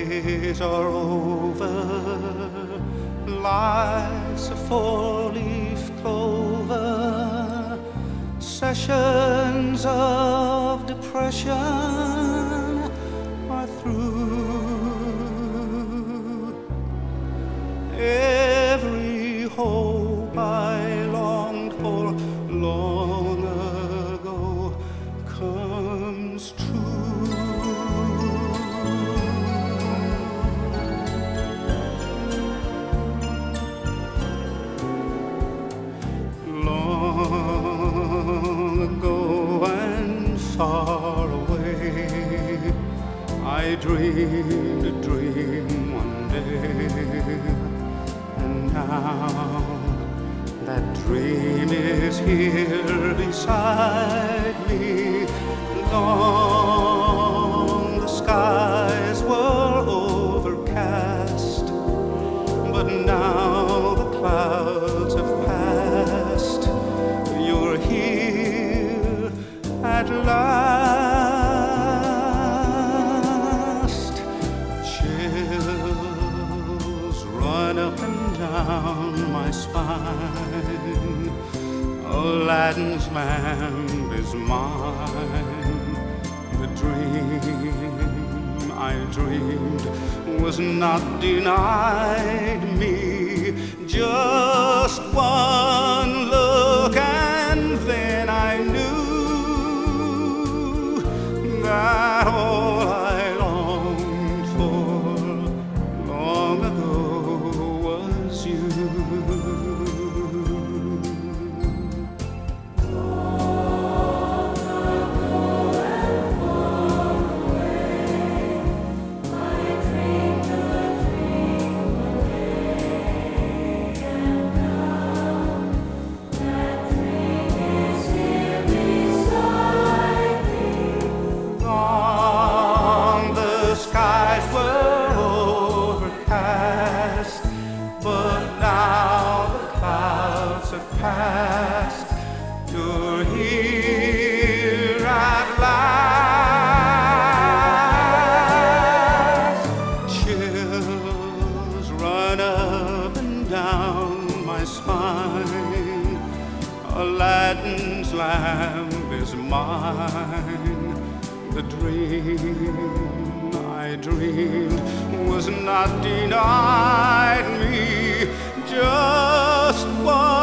days are over, life's a four-leaf clover, sessions of depression are through. Every hope I longed for long ago comes true. Long ago and far away, I dreamed a dream one day, and now that dream is here beside me. Long the skies were overcast, but now the clouds have passed. You're here at last. Chills run up and down my spine. Aladdin's lamp is mine. The dream I dreamed was not denied me. Just one look and then I knew that all I longed for long ago was you. But now the clouds have passed. You're here at last. Chills run up and down my spine. Aladdin's lamp is mine. The dream I dreamed was not denied me. Just one